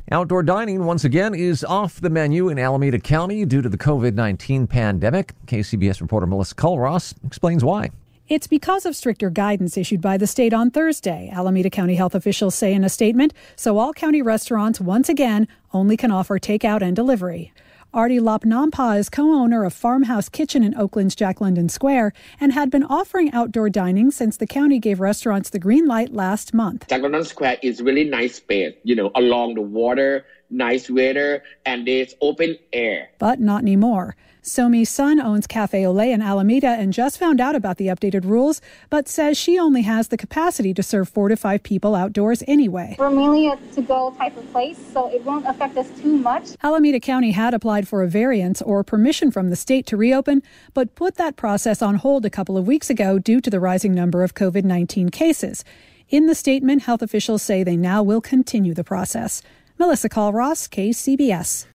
Outdoor dining, once again, is off the menu in Alameda County due to the COVID-19 pandemic. KCBS reporter Melissa Culross explains why. It's because of stricter guidance issued by the state on Thursday, Alameda County health officials say in a statement, so all county restaurants, once again, only can offer takeout and delivery. Artie Lopnampa is co-owner of Farmhouse Kitchen in Oakland's Jack London Square and had been offering outdoor dining since the county gave restaurants the green light last month. Jack London Square is really nice space, along the water, nice weather, and it's open air. But not anymore. Somi's son owns Cafe Olé in Alameda and just found out about the updated rules, but says she only has the capacity to serve 4 to 5 people outdoors anyway. We're mainly a to-go type of place, so it won't affect us too much. Alameda County had applied for a variance or permission from the state to reopen, but put that process on hold a couple of weeks ago due to the rising number of COVID-19 cases. In the statement, health officials say they now will continue the process. Melissa Culross, KCBS.